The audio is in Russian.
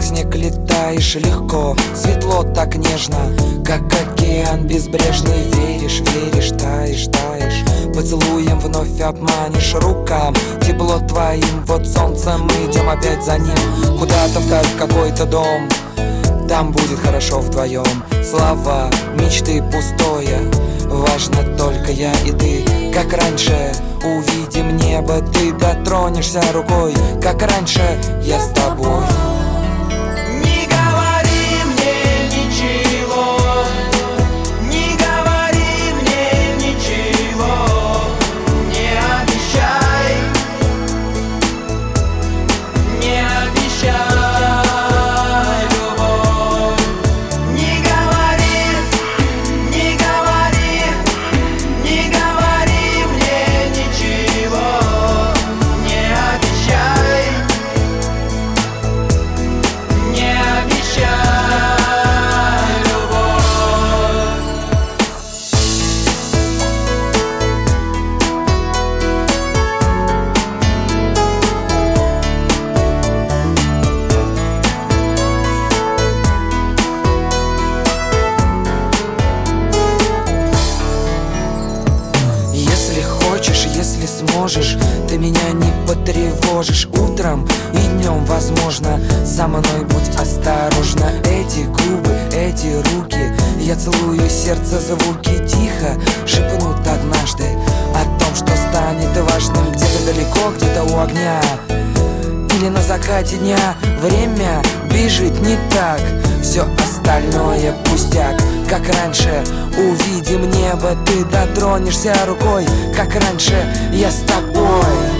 снег летаешь легко, светло так нежно, как океан безбрежный. Веришь, веришь, таешь, таешь, поцелуем вновь обманешь рукам. Тепло твоим, вот солнце, мы идем опять за ним. Куда-то вдаль, в какой-то дом, там будет хорошо вдвоем. Слова, мечты пустое, важно только я и ты. Как раньше увидим небо, ты дотронешься рукой. Как раньше я с тобой. Не говори мне ничего, не говори мне ничего, не обещай, не обещай. Если сможешь, ты меня не потревожишь утром и днем, возможно. Со мной будь осторожна. Эти губы, эти руки, я целую сердце, звуки тихо шепнут однажды о том, что станет важным. Где-то далеко, где-то у огня или на закате дня. Время бежит не так, все остальное пустяк. Как раньше увидим небо, ты дотронешься рукой. Как раньше я с тобой.